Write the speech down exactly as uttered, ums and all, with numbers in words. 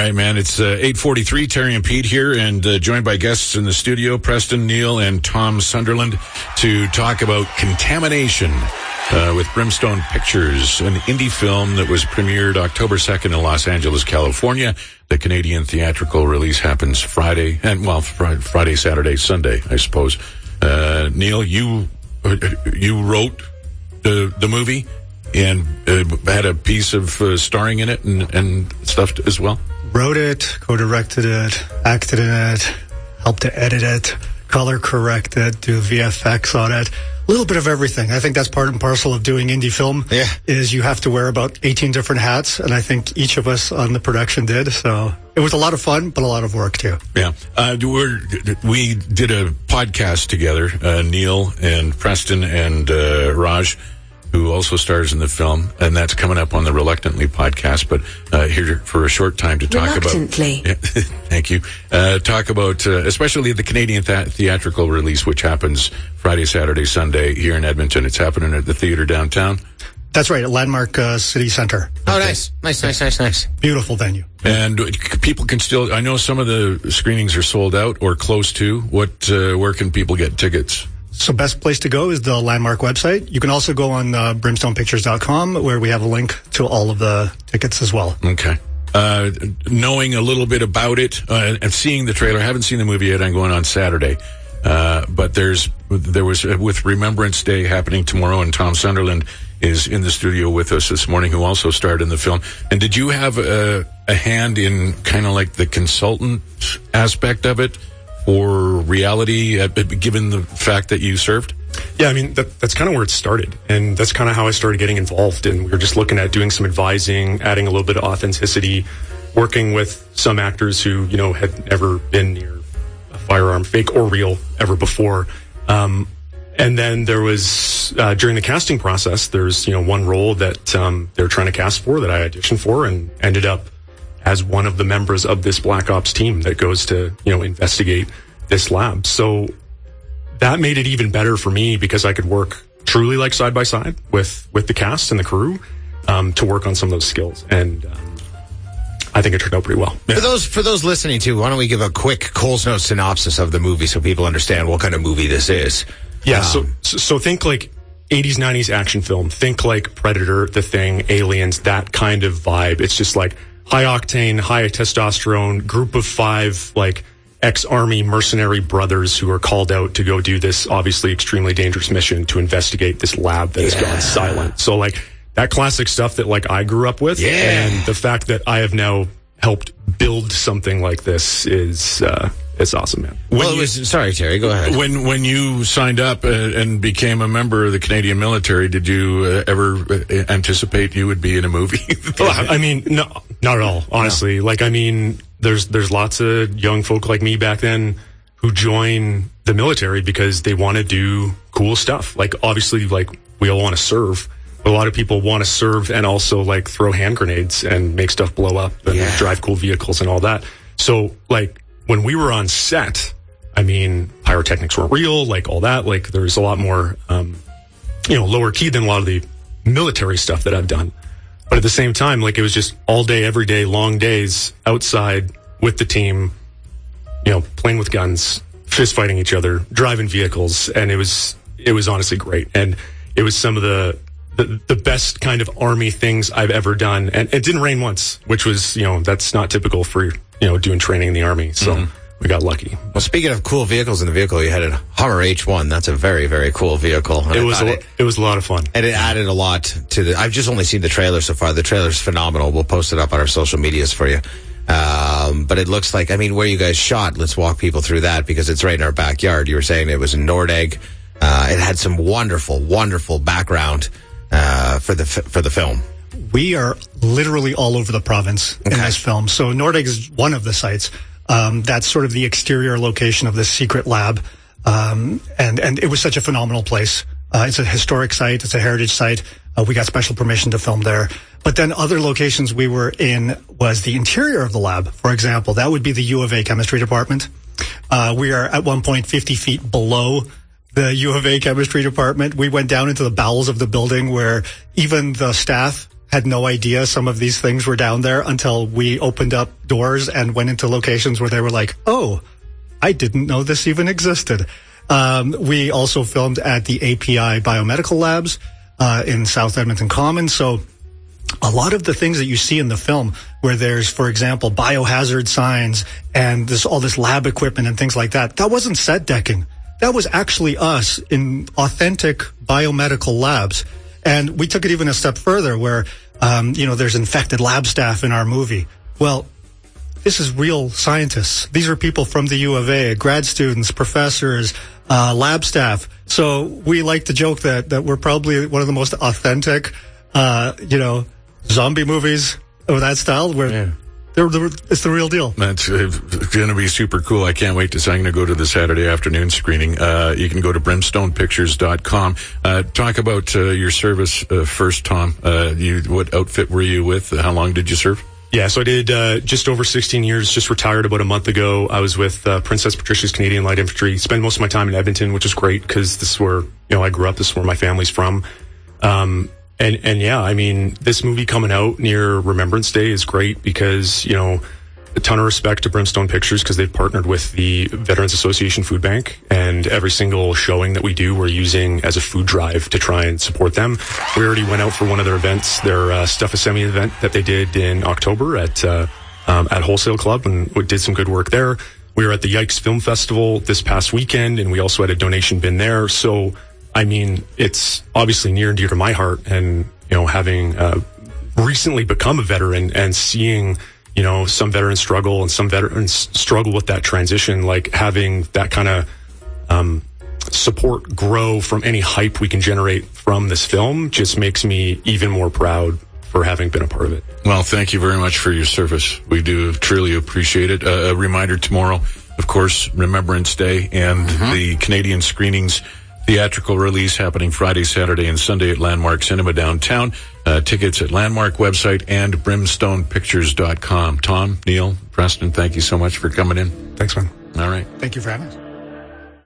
right, man. It's uh, eight forty-three. Terry and Pete here, and uh, joined by guests in the studio, Preston, Neil, and Tom Sunderland, to talk about Contamination uh, with Brimstone Pictures, an indie film that was premiered October second in Los Angeles, California. The Canadian theatrical release happens Friday, and well, Friday, Saturday, Sunday, I suppose. Uh, Neil, you uh, you wrote the the movie and uh, had a piece of uh, starring in it and, and stuff as well? Wrote it, co-directed it, acted in it, helped to edit it, color correct it, do V F X on it. A little bit of everything. I think that's part and parcel of doing indie film. Yeah. Is you have to wear about eighteen different hats, and I think each of us on the production did. So it was a lot of fun, but a lot of work too. Yeah. Uh, we're, we did a podcast together, uh, Neil and Preston and uh, Raj, who also stars in the film, and that's coming up on the Reluctantly podcast, but uh, here for a short time to talk Reluctantly. about... Yeah, thank you. Uh, talk about, uh, especially the Canadian th- theatrical release, which happens Friday, Saturday, Sunday here in Edmonton. It's happening at the theater downtown. That's right, at Landmark uh, City Center. Oh, okay. nice. Nice, nice, nice, nice. Beautiful venue. And people can still... I know some of the screenings are sold out or close to. What? Uh, where can people get tickets? So best place to go is the Landmark website. You can also go on uh, brimstone pictures dot com, where we have a link to all of the tickets as well. Okay. Uh, knowing a little bit about it uh, and seeing the trailer, I haven't seen the movie yet. I'm going on Saturday. Uh, but there's there was, uh, with Remembrance Day happening tomorrow, and Tom Sunderland is in the studio with us this morning, who also starred in the film. And did you have a, a hand in kind of like the consultant aspect of it? Or reality, uh, given the fact that you served? Yeah, I mean, that, that's kind of where it started. And that's kind of how I started getting involved. And we were just looking at doing some advising, adding a little bit of authenticity, working with some actors who, you know, had never been near a firearm, fake or real, ever before. Um, and then there was, uh, during the casting process, there's, you know, one role that um, they were trying to cast for that I auditioned for and ended up as one of the members of this Black Ops team that goes to, you know, investigate this lab. So that made it even better for me because I could work truly like side by side with, with the cast and the crew um, to work on some of those skills. And um, I think it turned out pretty well. Yeah. For those for those listening to, why don't we give a quick Coles Note synopsis of the movie so people understand what kind of movie this is? Yeah, um, so so think like eighties, nineties action film. Think like Predator, The Thing, Aliens, that kind of vibe. It's just like high octane, high testosterone, group of five, like, ex-army mercenary brothers who are called out to go do this obviously extremely dangerous mission to investigate this lab that yeah. has gone silent. So, like, that classic stuff that, like, I grew up with. Yeah. And the fact that I have now helped build something like this is, uh, it's awesome, man. When well, you, it was, sorry, Terry, go ahead. When when you signed up uh, and became a member of the Canadian military, did you uh, ever uh, anticipate you would be in a movie? Well, I mean, no, not at all, honestly. No. Like, I mean, there's there's lots of young folk like me back then who join the military because they want to do cool stuff. Like, obviously, like, we all want to serve. But a lot of people want to serve and also, like, throw hand grenades and make stuff blow up and yeah. drive cool vehicles and all that. So, like, when we were on set, I mean, pyrotechnics weren't real, like all that. Like, there's a lot more, um, you know, lower key than a lot of the military stuff that I've done. But at the same time, like, it was just all day, every day, long days outside with the team, you know, playing with guns, fist fighting each other, driving vehicles. And it was, it was honestly great. And it was some of the, the, the best kind of army things I've ever done. And it didn't rain once, which was, you know, that's not typical for, you know, doing training in the Army. So mm-hmm. we got lucky. Well, speaking of cool vehicles in the vehicle, you had a Hummer H one. That's a very, very cool vehicle. And it was, a, it, it was a lot of fun. And it added a lot to the, I've just only seen the trailer so far. The trailer's phenomenal. We'll post it up on our social medias for you. Um, but it looks like, I mean, where you guys shot, let's walk people through that because it's right in our backyard. You were saying it was in Nordegg. Uh, it had some wonderful, wonderful background, uh, for the, for the film. We are literally all over the province in okay. this film. So Nordegg is one of the sites. Um, that's sort of the exterior location of this secret lab. Um, and, and it was such a phenomenal place. Uh, it's a historic site. It's a heritage site. Uh, we got special permission to film there. But then other locations we were in was the interior of the lab. For example, that would be the U of A chemistry department. Uh, we are at one point fifty feet below the U of A chemistry department. We went down into the bowels of the building where even the staff had no idea some of these things were down there until we opened up doors and went into locations where they were like, oh, I didn't know this even existed. Um, we also filmed at the A P I Biomedical Labs uh, in South Edmonton Commons. So a lot of the things that you see in the film where there's, for example, biohazard signs and this all this lab equipment and things like that, that wasn't set decking. That was actually us in authentic biomedical labs. And we took it even a step further where, um, you know, there's infected lab staff in our movie. Well, this is real scientists. These are people from the U of A, grad students, professors, uh, lab staff. So we like to joke that, that we're probably one of the most authentic, uh, you know, zombie movies of that style where yeah. they're, they're, it's the real deal. That's uh, going to be super cool. I can't wait to see. I'm going to go to the Saturday afternoon screening. Uh, you can go to brimstone pictures dot com. Uh, talk about uh, your service uh, first, Tom. Uh, you, what outfit were you with? How long did you serve? Yeah, so I did uh, just over sixteen years, just retired about a month ago. I was with uh, Princess Patricia's Canadian Light Infantry. Spent most of my time in Edmonton, which is great because this is where, you know, I grew up. This is where my family's from. Um, and, and yeah, I mean, this movie coming out near Remembrance Day is great because, you know, a ton of respect to Brimstone Pictures because they've partnered with the Veterans Association Food Bank, and every single showing that we do, we're using as a food drive to try and support them. We already went out for one of their events, their uh, Stuff a Semi event that they did in October at uh, um, at Wholesale Club, and we did some good work there. We were at the Yikes Film Festival this past weekend, and we also had a donation bin there. So, I mean, it's obviously near and dear to my heart, and you know, having uh, recently become a veteran and seeing, you know, some veterans struggle and some veterans struggle with that transition, like having that kind of um, support grow from any hype we can generate from this film just makes me even more proud for having been a part of it. Well, thank you very much for your service. We do truly appreciate it. Uh, a reminder tomorrow, of course, Remembrance Day and mm-hmm. the Canadian screenings theatrical release happening Friday, Saturday, and Sunday at Landmark Cinema downtown. Uh, tickets at Landmark website and brimstone pictures dot com. Tom, Neil, Preston, thank you so much for coming in. Thanks, man. All right. Thank you for having us.